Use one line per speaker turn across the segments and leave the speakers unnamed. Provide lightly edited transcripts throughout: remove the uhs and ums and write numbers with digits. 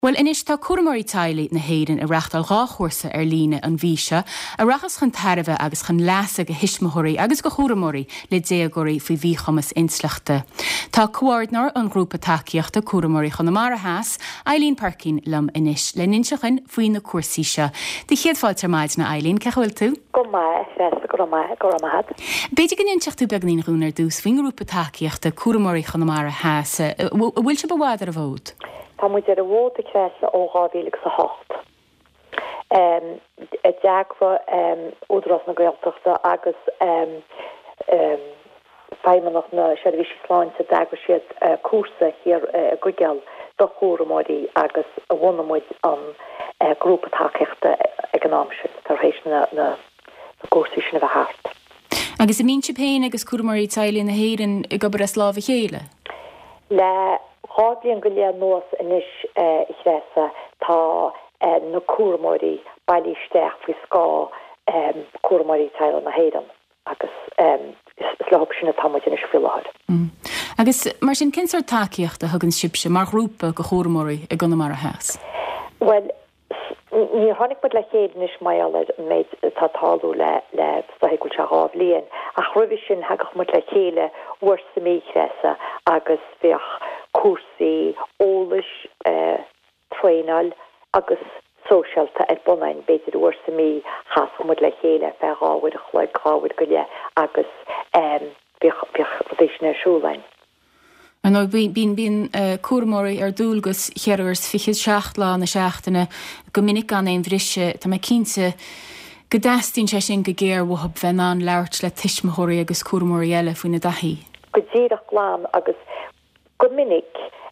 Well, inis tá cuairmóirí taighde na héireann a reachtal gáchúirsa ar líne an bhíse, a rachas chun tarbh agus chun leasa go hisismothirí agus go chuairimóirí le déagóirí faoi bhí chumas insleachta. Tá cuairdeanár an grúpa takeíochta cuairmóirí Chonamara Háas, Eileen Perkin lom inis le ninseachan faoin na cuasaíse. Dí chéadfáiltar maid na Eileen, ce bhfuil tú?
Go maithad.
Beidir go ninseach tú beagnaín rúnar dús faoin grúpa takeíochta cuairmóirí Chonamara Háas. Bhfuil se bhhad ar a bhód?
Tá muid ar a bhód a creasa ó 2008. A deagfa údras na Gaeltachta agus feimmenach na Seirbhísí Sláinte deagfa siad cuasa hir a Guigel do chóramóirí agus a bhunamid an grúpa takeíochta econáimse tar hééis na cuasaí sin a bheith hart.
Agus a mín sipéin agus cuairmóirí taighde na héireann i gcobar a slábha chéile?
Le Háblion go leor nuas inis i chréasa tá na cuairmóirí bailísteach faoi scá cuairmóirí taighde na héireann agus is lehab sin na táid inis fiúlahad.
Agus mar sin cinsar takeíochta thugann sibse mar grúpa go chóramóirí i Chonamara Háas?
Well, ní tháinig bud le chéadnis maiall méid tátáú le staigúil se rábhlíon a chruibh sin hagach mud le chéile uair sa mí chréasa agus bheoh cuasaí ólas tréinal agus sóisialta ar bunain beidir uair sa mí chas mud le chéile feáhfuid a chláid gáhfuid go le agus bheoh rodéisina siúlainn.
An bín cuairmóirí ar dúlgus chearúirs fichiid 7 lá na seachtainna go minic an éon bhrise tá mé cínte go deastín sé sin go géir bhthab bheanán leirt le tuismothirí agus cuairmóirí eile faoin na daithí.
Go ddíireach glán agus go minic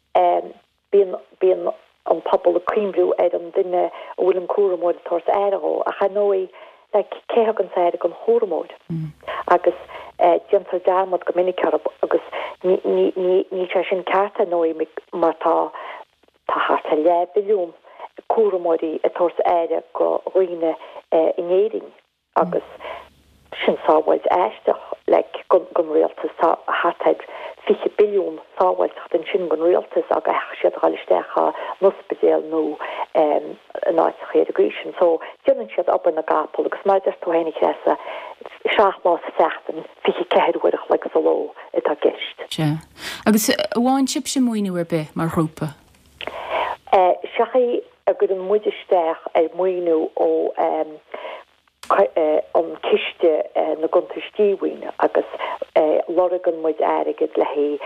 bíon an pobl a críimbrú ar an duine a bhfuil an cuairmóid tors airó a chanóí le céthag an sair an chóramóid agus diantar dámad go minic agus ní sé sin carta nóí mar tá harta le biliún cuairmóirí a tors aire go roiine inéing agus sin sáhhaid eisteach le gon rialtas tá hartaid 50 biliún sáhhaid den sin gon rialtas aga siad gáilistecha nuspedéal nó náid grísin, so dianan siad ab na gapol agus maidir tú hénig chréasa 7 lá seachtain 50 ceirhuiach le a ló itá gist.
Agus bháin sib sem muoinú ar be mar grúpa?
Seachaí a go an muidisteach ar muoinú ó an kiiste na guntaistíhuiine agus lorigan muid airigid le hé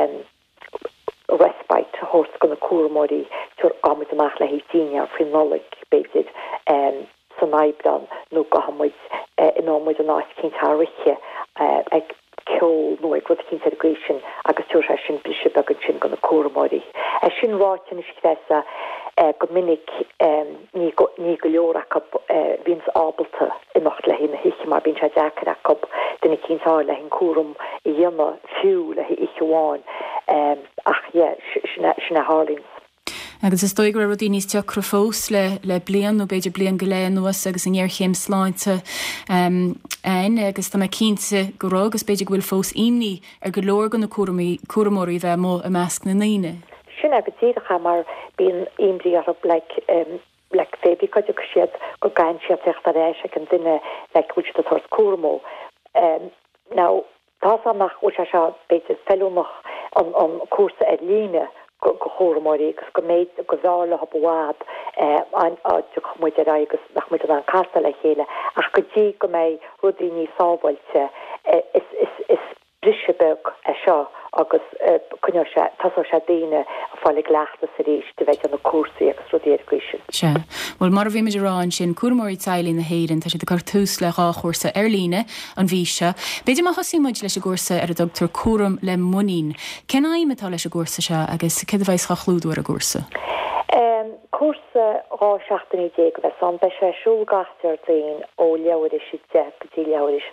respite hors gan na cuairmóirí tuair amid amach le hé tíine frin nolig beidir san aibdan nó go hamuid in ámuid an áit cinnta riche ag ceol nó ag rud cinnta gréisisin agus tuair sin bise agad sin gan na cuairmóirí. Sin ráitin is chréasa go minic ní go leorach víns ábalta in nacht le hin hiiche mar bín se deachach duna cinntáir le hin cuarum i dhéanana fiú le icheháin ach sinna hálins.
Agus is dóigur rudí níos teachra fós le blian nó beidir blian go léan nuas agus in ggéirchéim sláinte agus tá cínte gorá agus beidir bhfuil fós imní ar go leor gan na cuairmóirí bheith mó a measc na naine.
Sin agus tíirecha mar bíon imrí ar le fébi coide go siad go gain siad techt a réise an duine le bhúid a thos cuairmó. Ná tá amach ó se beidir fellúnach an cuasa ar líne go chóramóirí agus go méid go bhála ha bhád an áidir muid agus nach muid an casa le chéile ach go dtí go méid rudí ní sábhailte is brisebeg seo agus cunneir se tasar se daine a fálig leachta sa rééis de bheith an na cuasaí agus rudéir grísin.
Bhfuil mar bhí meidir ráin sin cuairmóirí taighde na héireann tá sé de cartús le gáchúirsa ar líne an bhíse. Beidir má hosí muid leis a gúrsa ar a dogtar cuaram le muín. Cen aimimetá leis a gúrsa se agus cad bheith cha chlúdú ar a gúrsa?
Cuasa rá 16 go bheith san be sé siúlgastar daon ó leabhar is si de go dtí leabhar is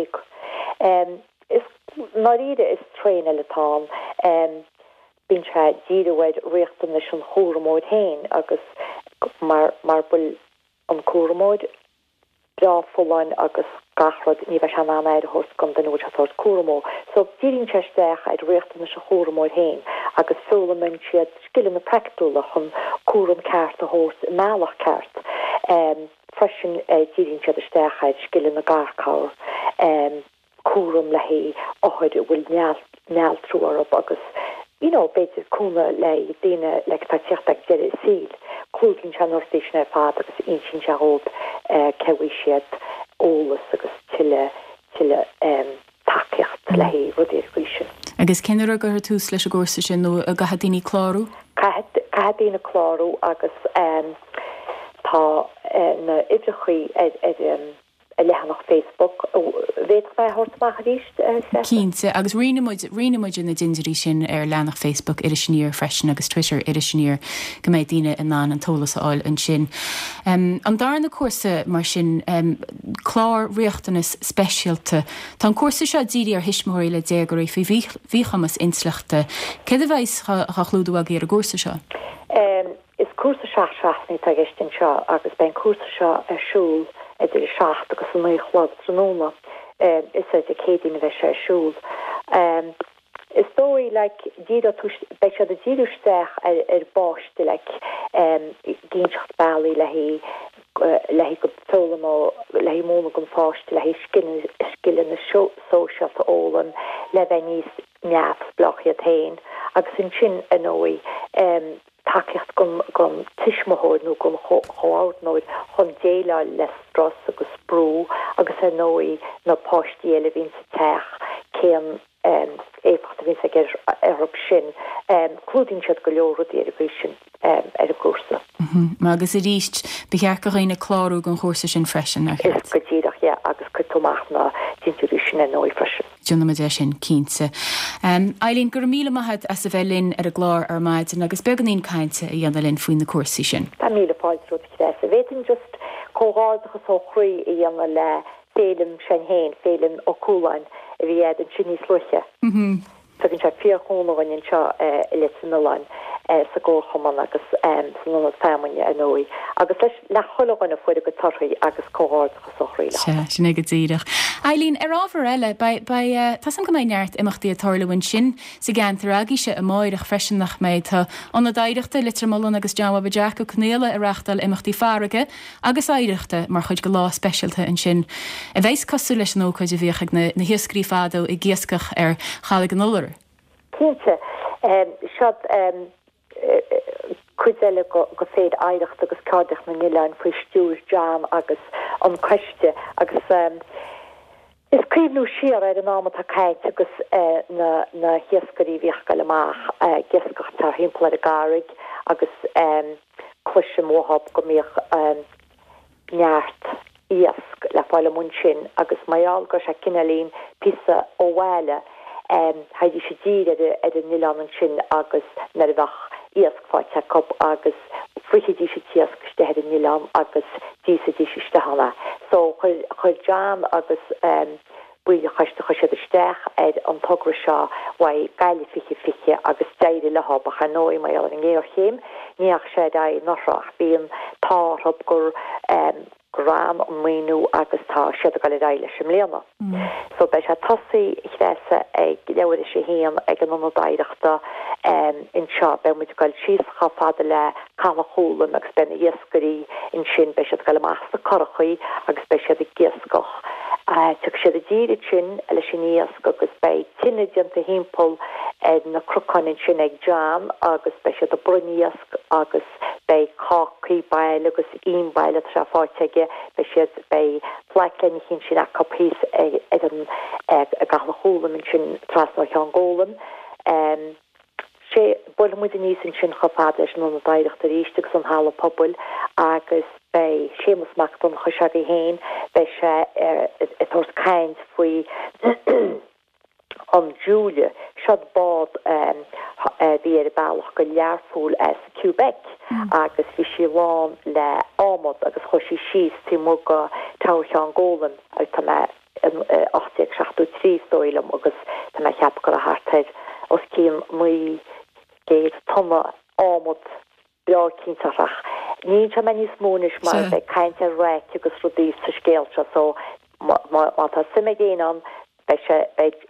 2. Is Naride is tréine le tám bín se díidirhaid riachtan leis an chóramóid hain agus mar bul an chóramóid dá fullain agus gachrod ní bheith an anéid a thos gan den útá cuaramó. So dírin teisteach ag riachtan leis a chóramóid hain agus fólamin siad skillan na practúla chun cuam ceart a hós meach ceart. Freisin dírin se stechaid skillen na garcáir cuam le hí áid bhfuil neall trúar agus beidir cúna le déine le tátíochtach de síl. Cúlinn se nortéisna fád agus insin se hóp cehui siad ólas agus tiile takeocht le hí rudéir sin.
Agus cinar a gur túús leis a gcósa sin nó a gahadíní chlárú?
Cahadína chlárú agus tá na idrechuí a lehanach Facebook weet bij hortmaach ríist
Kinte agus rinemuid na dindirí sin lenach Facebook irisníir freisin agus Twitter irisníir go méid díine in ná an tolas áil an sin. An dar na cuasa mar sin chlár riochtanas speisialta. Tá cuasa se díri ar hisismóí le dégurí fi bhíchamas insleachta. Cad a bheits chlúdú a géar a gúsa seo?
Is cuasa seaachní a gistin seo agus ben cuasa seo arsúl idir seacht agus an méchlad tróna is a cédíine bheith sé siúl. Is dói be se a díústeach ar báiste géintcht bailí le go tólamá le móna gom fáiste le skillen na sósealta ólan le bheith níos neamh blochi a tain agus in sin an ói takeocht gom tiismóid nó gom choáidnóid chun déile le stras agus sprú agus an nóí na páistíile vín sa teach céan éfacht vín a gur arab sin clúdín siad go leorú déir sin ar a gúsa.
Agus i ríist behear go réine chlárú an chósa sin freisin nach.
Is go ddíach agus go tomach na dinú sin an nóí freisin.
Dúna sin cínte. Ailín gur míle maithad as a bhelinn ar a glár ar maid agus beganín cainte a dhéanalinn faoin na cuasaí sin.
Tá míle fáilrú a bhéitin just cóádacha ó chruí i dhéanana le félim sin héin félim ó cúlain a bhí an sinní sluiche. Tugann se fíorchónahainn seo le sanolain sa ggóchaman agus sanna fémaine a nóí. Agus leis le cholahainna fuidir go tarthaí agus cóádacha ó chruí.
Sin go dtíireach. Ailín ar ábhar eile tá san go mé neart imachtaí atálahain sin sa gceantar agéise a máireach freisin nach méid tá anna daireachta litramollan agus deama bedeach go cnéile a reachtal imachtaí farige agus áireachta mar chuid go lá speisialta an sin. A bheits cosú leis nó chuid a bhíochaigh na hioscrí fádó i gcíascach ar chaala an ullr.
Cínte, siad cuideile go féad áireachta agus cáideach na nnilein faoi stúr jam agus an cuiste agus is críbnú siar ar an ámat a caiit agus na hiascarí bhíoch go leach giascach tar himplair a garig agus cluise móhab go míoch neart iasc le fáile mún sin agus maiall go se cinelín pisa ó bhile haidí sé dír ar an nnilean an sin agus nar bhach iasc fáte cop agus frihidí sé tiasc stehead an nnilean agus dísadí sé stehanna. So chuir jam agus buide chuiste chuise de steach an tugra seo wa gaile fiche agus deide le hab a chanói mai an ggéir chéim níach sé da nachrach bíon táthb gur gram an méú agus tá siad a gal daile sem léana. So bei se tosaí chréise ag leir sé héan ag an anadaireachta in seo be mu gal síos chafada le chalachúlan agus ben iascarí in sin bei siad gal measta chorachaí agus bei siad i giascoch. Tu sé a díri sin le sin iasc agus bei tinine dianta hímpol na crucanin sin ag jam agus bei siad a bruníasc agus bei cáí bail agus íonbaile se fáteige be siad bei fleiclenn chin sin a copís a galachúlam in sin trasna an ggólam. sé bol mu níos in sin chopáde an an dairecht a ríisteach san hála pobl agus bei sémasachtan chuise héin bei se tos kaint faoi an Julia siad bád bhí ar bailach go learfúil as Quebec agus bhí sé bháin le ámod agus chuisí síos tí mu go táirse an ggólan out 863 stoilm agus tá me cheap go a hartid os cíim mu géad tonna ámod bra cíntarach. Ní me níos múnis mar be kaint a réit agus rudí sa scéalte so má tá sime géan bei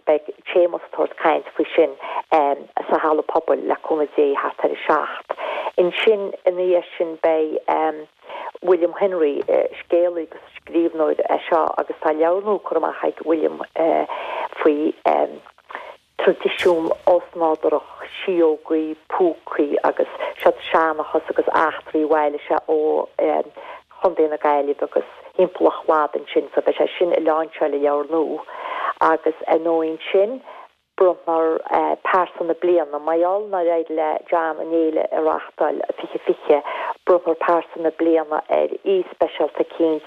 sémas tort kaint fu sin sa hála pobl le conna dé hat ar seacht. in sin in sin bei William Henry scéala agus scríbnoid seo agus tá leabharnú chuach William faoi tradiisiún osnádarach siógaí púcaí agus se seanachas agus achtrií bhile se ó chundéna gaile agus impplaachhád an sin sa bheit sé sin i leáinseile leabharnú agus nóin sin brunnar persona bliana maiall na raid le John an éile arachtal fiche brunnar persona bliana specialta kins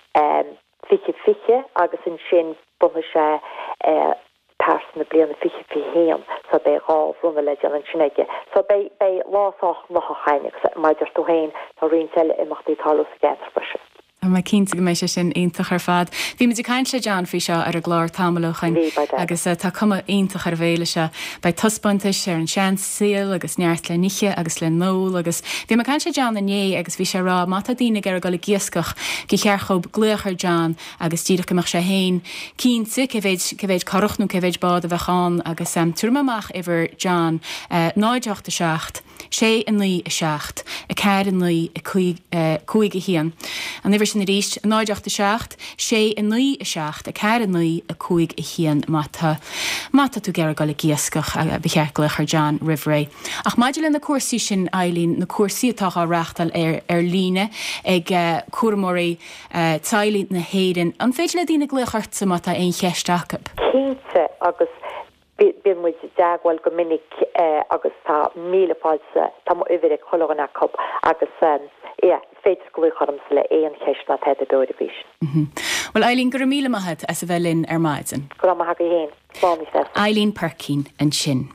fiche agus in sin brunnar sé persona bliana fiche héan so bei rá runna le an sinige so bei lásach nach chainig maidir tú hain tá rintelle imachtí talú a genfrise.
Mae cínta go mééis sé sin aintach ar fad. Bhí me caiin sé John fao seo ar a glár tamalachain agus tá cuma aintach ar bhéile se bei tospantais ar an sean síl agus neart le niche agus le nó agus bhí me caiin sé John ané agus bhí sé rá mata dtíine ar go le giascach go chearchob gluachar John agus tíireach goach sé hain cínta cehéid carachnú cehéid bád a bheitán agus tuaach iwwer John 9 sé an nuí a 6 a ceir an nuí a chuig a hían. An iwwer sin ríist 9 sé an nuí a 6 a ceir an nuí a chuig a hían mata tú gear go le giascach a bheitchearglach ar John Rivré. Ach maidir le na cuasaí sin Eileen na cuasaí atá rachtal ar líne ag cuaramóí tailí na héireann an féidir le dtína gluchart sa mata ein cheisteach.
Cínte agus bin mu dagwal go minnig agus tá mílepáilse tá iwwer chogan a cop agus féidir glucharm le éon cheist na head a dóidir.
Well Eileen gur míle maithe as a bhelinn ar maidin.
Go ma ha héin.
Eileen Perkin an sin.